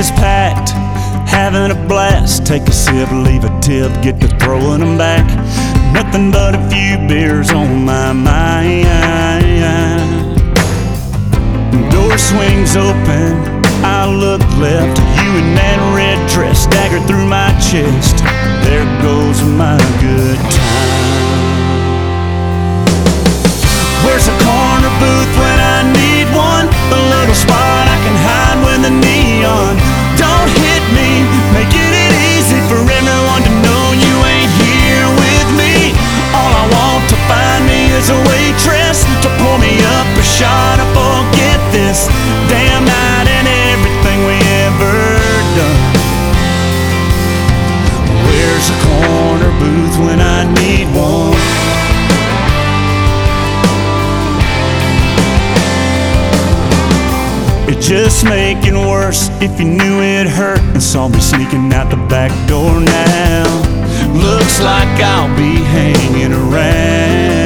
is packed, having a blast. Take a sip, leave a tip, get to throwing them back. Nothing but a few beers on my mind. Door swings open, I look left. You in that red dress, dagger through my chest. There goes my good time. Where's a corner booth when I need one? A little spot I can hide when the neon don't hit me, making it easy for everyone to know you ain't here with me. All I want to find me is a waitress to pour me up a shot and forget this damn night and everything we ever done. Where's a corner booth when I need one? It'd just make it worse if you knew it hurt and saw me sneaking out the back door now. Looks like I'll be hanging around.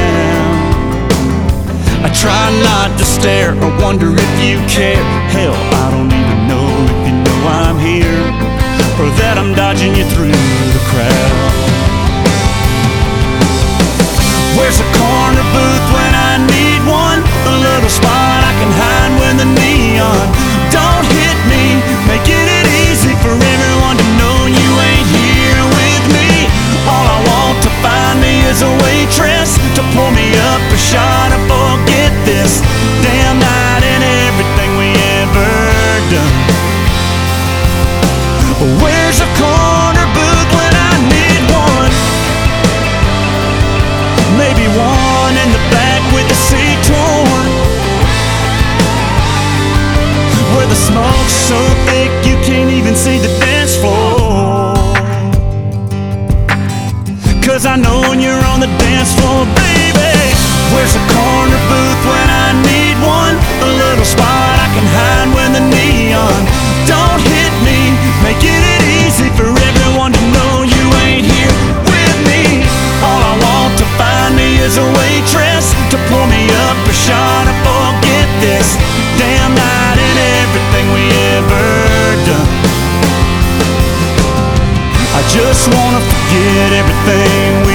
I try not to stare or wonder if you care. Hell, I don't even know if you know I'm here, or that I'm dodging you through the crowd. Where's a corner booth when I need one? A little spot I can hide when the neon don't hit me, making it easy for everyone to know you ain't here with me. All I want to find me is a waitress to pour me up a shot and forget this damn night and everything we ever done. Where's a corner booth when I need one? Maybe one in the back with the seat torn, where the smoke's so thick you can't even see the dance floor. 'Cause I know when you're on the dance floor, baby. Where's a corner booth when I need one? A little spot I can hide when the neon don't hit me, making it easy for everyone to know you ain't here with me. All I want to find me is a waitress to pour me up a shot and forget this damn night and everything we ever done. I just wanna forget everything